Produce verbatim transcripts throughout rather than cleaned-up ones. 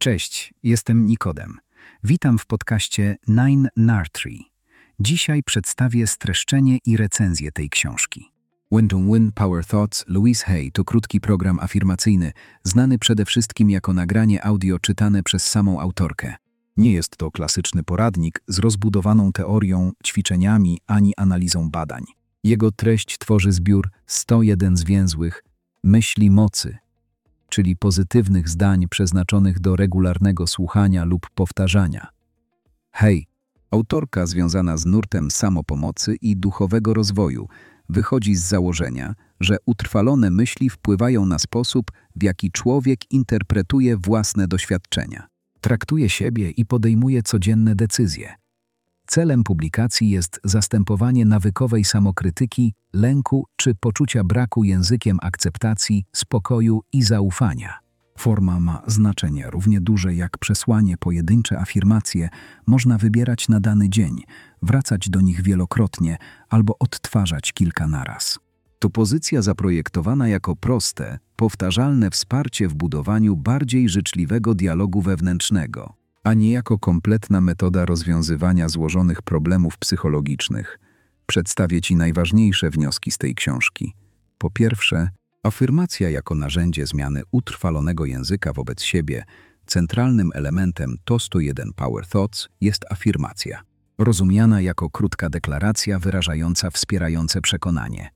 Cześć, jestem Nikodem. Witam w podcaście Nine Nartree. Dzisiaj przedstawię streszczenie i recenzję tej książki. Win to Win Power Thoughts Louise Hay to krótki program afirmacyjny, znany przede wszystkim jako nagranie audio czytane przez samą autorkę. Nie jest to klasyczny poradnik z rozbudowaną teorią, ćwiczeniami ani analizą badań. Jego treść tworzy zbiór sto jeden zwięzłych myśli mocy, czyli pozytywnych zdań przeznaczonych do regularnego słuchania lub powtarzania. Hay, autorka związana z nurtem samopomocy i duchowego rozwoju, wychodzi z założenia, że utrwalone myśli wpływają na sposób, w jaki człowiek interpretuje własne doświadczenia, traktuje siebie i podejmuje codzienne decyzje. Celem publikacji jest zastępowanie nawykowej samokrytyki, lęku czy poczucia braku językiem akceptacji, spokoju i zaufania. Forma ma znaczenie równie duże jak przesłanie. Pojedyncze afirmacje można wybierać na dany dzień, wracać do nich wielokrotnie albo odtwarzać kilka naraz. To pozycja zaprojektowana jako proste, powtarzalne wsparcie w budowaniu bardziej życzliwego dialogu wewnętrznego, a nie jako kompletna metoda rozwiązywania złożonych problemów psychologicznych. Przedstawię Ci najważniejsze wnioski z tej książki. Po pierwsze, afirmacja jako narzędzie zmiany utrwalonego języka wobec siebie. Centralnym elementem to sto jeden Power Thoughts jest afirmacja, rozumiana jako krótka deklaracja wyrażająca wspierające przekonanie.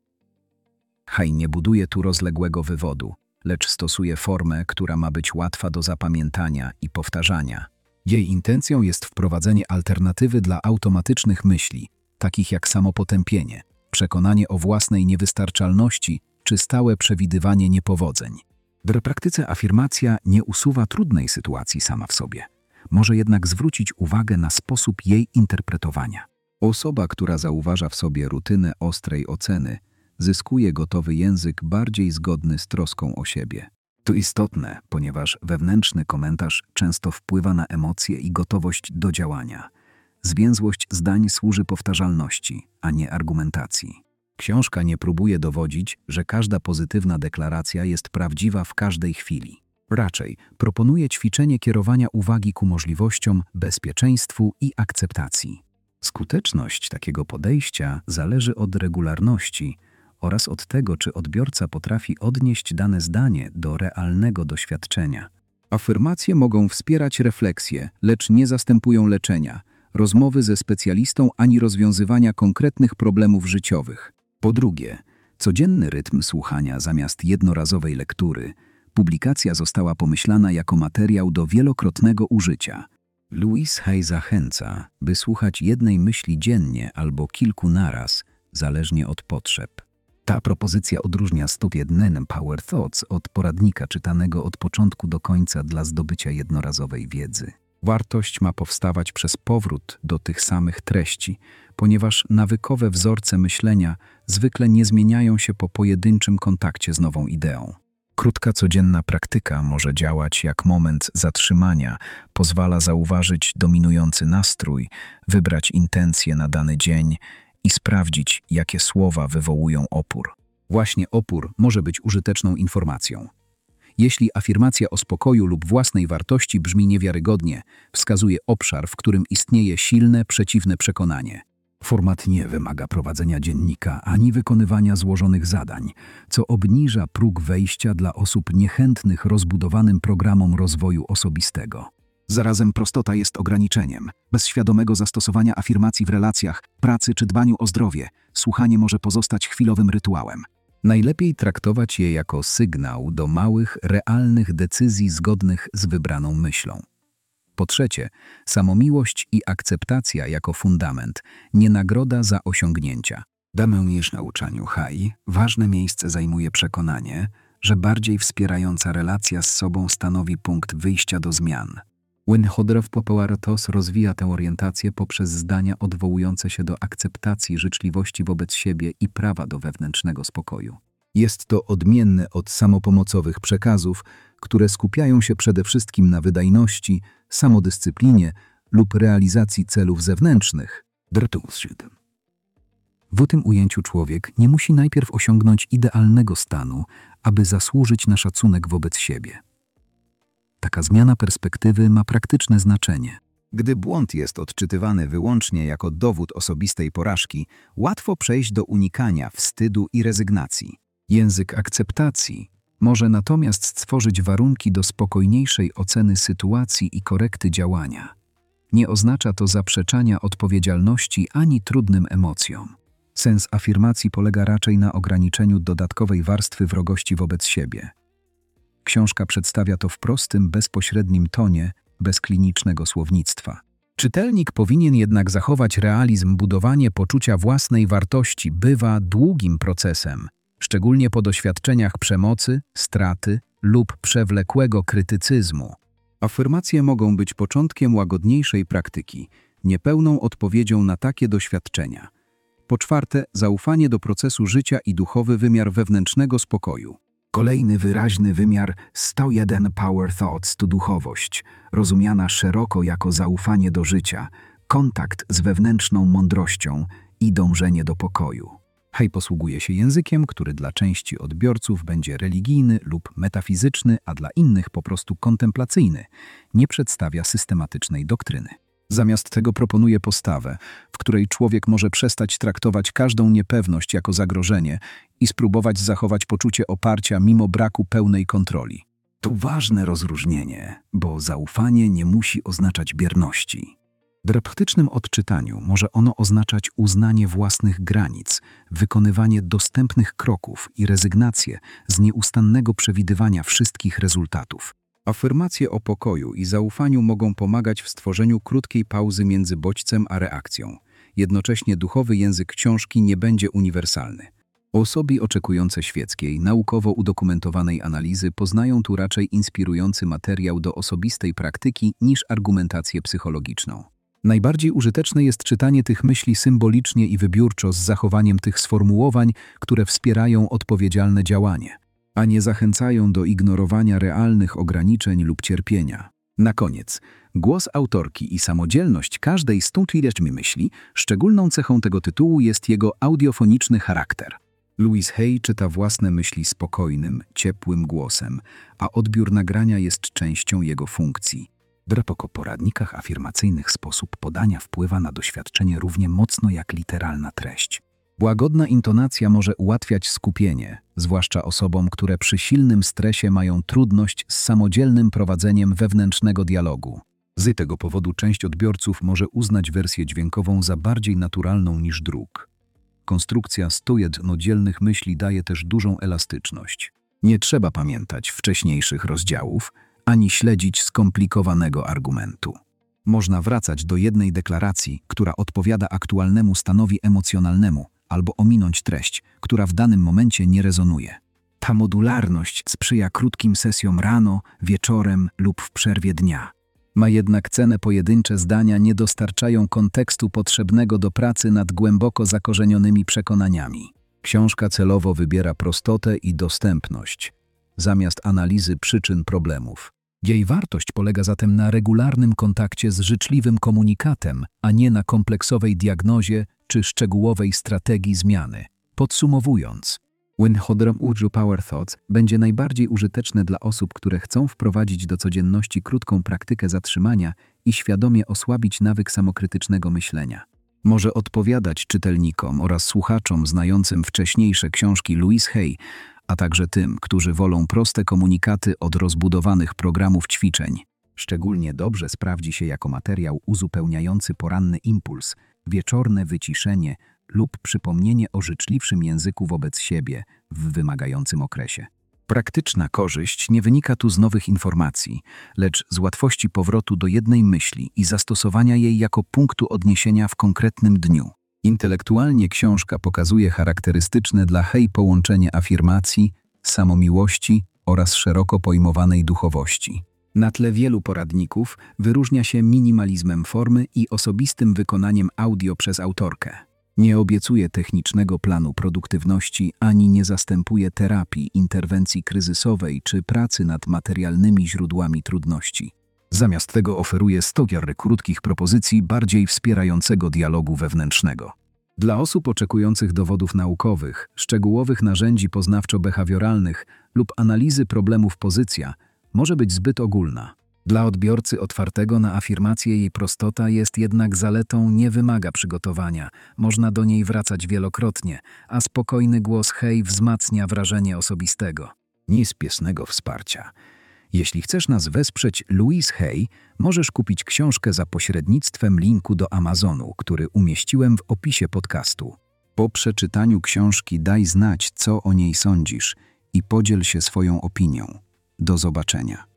Hay nie buduje tu rozległego wywodu, lecz stosuje formę, która ma być łatwa do zapamiętania i powtarzania. Jej intencją jest wprowadzenie alternatywy dla automatycznych myśli, takich jak samopotępienie, przekonanie o własnej niewystarczalności czy stałe przewidywanie niepowodzeń. W praktyce afirmacja nie usuwa trudnej sytuacji sama w sobie. Może jednak zwrócić uwagę na sposób jej interpretowania. Osoba, która zauważa w sobie rutynę ostrej oceny, zyskuje gotowy język bardziej zgodny z troską o siebie. To istotne, ponieważ wewnętrzny komentarz często wpływa na emocje i gotowość do działania. Zwięzłość zdań służy powtarzalności, a nie argumentacji. Książka nie próbuje dowodzić, że każda pozytywna deklaracja jest prawdziwa w każdej chwili. Raczej proponuje ćwiczenie kierowania uwagi ku możliwościom, bezpieczeństwu i akceptacji. Skuteczność takiego podejścia zależy od regularności oraz od tego, czy odbiorca potrafi odnieść dane zdanie do realnego doświadczenia. Afirmacje mogą wspierać refleksję, lecz nie zastępują leczenia, rozmowy ze specjalistą ani rozwiązywania konkretnych problemów życiowych. Po drugie, codzienny rytm słuchania zamiast jednorazowej lektury. Publikacja została pomyślana jako materiał do wielokrotnego użycia. Louise Hay zachęca, by słuchać jednej myśli dziennie albo kilku naraz, zależnie od potrzeb. Ta propozycja odróżnia sto jeden Power Thoughts od poradnika czytanego od początku do końca dla zdobycia jednorazowej wiedzy. Wartość ma powstawać przez powrót do tych samych treści, ponieważ nawykowe wzorce myślenia zwykle nie zmieniają się po pojedynczym kontakcie z nową ideą. Krótka codzienna praktyka może działać jak moment zatrzymania, pozwala zauważyć dominujący nastrój, wybrać intencje na dany dzień i sprawdzić, jakie słowa wywołują opór. Właśnie opór może być użyteczną informacją. Jeśli afirmacja o spokoju lub własnej wartości brzmi niewiarygodnie, wskazuje obszar, w którym istnieje silne, przeciwne przekonanie. Format nie wymaga prowadzenia dziennika ani wykonywania złożonych zadań, co obniża próg wejścia dla osób niechętnych rozbudowanym programom rozwoju osobistego. Zarazem prostota jest ograniczeniem. Bez świadomego zastosowania afirmacji w relacjach, pracy czy dbaniu o zdrowie, słuchanie może pozostać chwilowym rytuałem. Najlepiej traktować je jako sygnał do małych, realnych decyzji zgodnych z wybraną myślą. Po trzecie, samomiłość i akceptacja jako fundament, nie nagroda za osiągnięcia. Damę niż nauczaniu Hay ważne miejsce zajmuje przekonanie, że bardziej wspierająca relacja z sobą stanowi punkt wyjścia do zmian. Winhodrow Popoaratos rozwija tę orientację poprzez zdania odwołujące się do akceptacji życzliwości wobec siebie i prawa do wewnętrznego spokoju. Jest to odmienne od samopomocowych przekazów, które skupiają się przede wszystkim na wydajności, samodyscyplinie lub realizacji celów zewnętrznych. W tym ujęciu człowiek nie musi najpierw osiągnąć idealnego stanu, aby zasłużyć na szacunek wobec siebie. Taka zmiana perspektywy ma praktyczne znaczenie. Gdy błąd jest odczytywany wyłącznie jako dowód osobistej porażki, łatwo przejść do unikania wstydu i rezygnacji. Język akceptacji może natomiast stworzyć warunki do spokojniejszej oceny sytuacji i korekty działania. Nie oznacza to zaprzeczania odpowiedzialności ani trudnym emocjom. Sens afirmacji polega raczej na ograniczeniu dodatkowej warstwy wrogości wobec siebie. Książka przedstawia to w prostym, bezpośrednim tonie, bez klinicznego słownictwa. Czytelnik powinien jednak zachować realizm. Budowanie poczucia własnej wartości bywa długim procesem, szczególnie po doświadczeniach przemocy, straty lub przewlekłego krytycyzmu. Afirmacje mogą być początkiem łagodniejszej praktyki, niepełną odpowiedzią na takie doświadczenia. Po czwarte, zaufanie do procesu życia i duchowy wymiar wewnętrznego spokoju. Kolejny wyraźny wymiar sto jeden Power Thoughts to duchowość, rozumiana szeroko jako zaufanie do życia, kontakt z wewnętrzną mądrością i dążenie do pokoju. Hej posługuje się językiem, który dla części odbiorców będzie religijny lub metafizyczny, a dla innych po prostu kontemplacyjny. Nie przedstawia systematycznej doktryny. Zamiast tego proponuje postawę, w której człowiek może przestać traktować każdą niepewność jako zagrożenie i spróbować zachować poczucie oparcia mimo braku pełnej kontroli. To ważne rozróżnienie, bo zaufanie nie musi oznaczać bierności. W praktycznym odczytaniu może ono oznaczać uznanie własnych granic, wykonywanie dostępnych kroków i rezygnację z nieustannego przewidywania wszystkich rezultatów. Afirmacje o pokoju i zaufaniu mogą pomagać w stworzeniu krótkiej pauzy między bodźcem a reakcją. Jednocześnie duchowy język książki nie będzie uniwersalny. Osoby oczekujące świeckiej, naukowo udokumentowanej analizy poznają tu raczej inspirujący materiał do osobistej praktyki niż argumentację psychologiczną. Najbardziej użyteczne jest czytanie tych myśli symbolicznie i wybiórczo z zachowaniem tych sformułowań, które wspierają odpowiedzialne działanie, a nie zachęcają do ignorowania realnych ograniczeń lub cierpienia. Na koniec, głos autorki i samodzielność każdej z tych myśli, szczególną cechą tego tytułu jest jego audiofoniczny charakter. Louise Hay czyta własne myśli spokojnym, ciepłym głosem, a odbiór nagrania jest częścią jego funkcji. W poradnikach afirmacyjnych sposób podania wpływa na doświadczenie równie mocno jak literalna treść. Łagodna intonacja może ułatwiać skupienie, zwłaszcza osobom, które przy silnym stresie mają trudność z samodzielnym prowadzeniem wewnętrznego dialogu. Z tego powodu część odbiorców może uznać wersję dźwiękową za bardziej naturalną niż druk. Konstrukcja stu jednodzielnych myśli daje też dużą elastyczność. Nie trzeba pamiętać wcześniejszych rozdziałów, ani śledzić skomplikowanego argumentu. Można wracać do jednej deklaracji, która odpowiada aktualnemu stanowi emocjonalnemu, albo ominąć treść, która w danym momencie nie rezonuje. Ta modularność sprzyja krótkim sesjom rano, wieczorem lub w przerwie dnia. Ma jednak cenę. Pojedyncze zdania nie dostarczają kontekstu potrzebnego do pracy nad głęboko zakorzenionymi przekonaniami. Książka celowo wybiera prostotę i dostępność, zamiast analizy przyczyn problemów. Jej wartość polega zatem na regularnym kontakcie z życzliwym komunikatem, a nie na kompleksowej diagnozie czy szczegółowej strategii zmiany. Podsumowując, sto Power Thoughts będzie najbardziej użyteczne dla osób, które chcą wprowadzić do codzienności krótką praktykę zatrzymania i świadomie osłabić nawyk samokrytycznego myślenia. Może odpowiadać czytelnikom oraz słuchaczom znającym wcześniejsze książki Louise Hay, a także tym, którzy wolą proste komunikaty od rozbudowanych programów ćwiczeń. Szczególnie dobrze sprawdzi się jako materiał uzupełniający poranny impuls, wieczorne wyciszenie lub przypomnienie o życzliwszym języku wobec siebie w wymagającym okresie. Praktyczna korzyść nie wynika tu z nowych informacji, lecz z łatwości powrotu do jednej myśli i zastosowania jej jako punktu odniesienia w konkretnym dniu. Intelektualnie książka pokazuje charakterystyczne dla Hay połączenie afirmacji, samomiłości oraz szeroko pojmowanej duchowości. Na tle wielu poradników wyróżnia się minimalizmem formy i osobistym wykonaniem audio przez autorkę. Nie obiecuje technicznego planu produktywności ani nie zastępuje terapii, interwencji kryzysowej czy pracy nad materialnymi źródłami trudności. Zamiast tego oferuje sto krótkich propozycji bardziej wspierającego dialogu wewnętrznego. Dla osób oczekujących dowodów naukowych, szczegółowych narzędzi poznawczo-behawioralnych lub analizy problemów pozycja może być zbyt ogólna. Dla odbiorcy otwartego na afirmację jej prostota jest jednak zaletą, nie wymaga przygotowania, można do niej wracać wielokrotnie, a spokojny głos hej wzmacnia wrażenie osobistego. Niespiesznego wsparcia. Jeśli chcesz nas wesprzeć, Louise Hay, możesz kupić książkę za pośrednictwem linku do Amazonu, który umieściłem w opisie podcastu. Po przeczytaniu książki daj znać, co o niej sądzisz i podziel się swoją opinią. Do zobaczenia.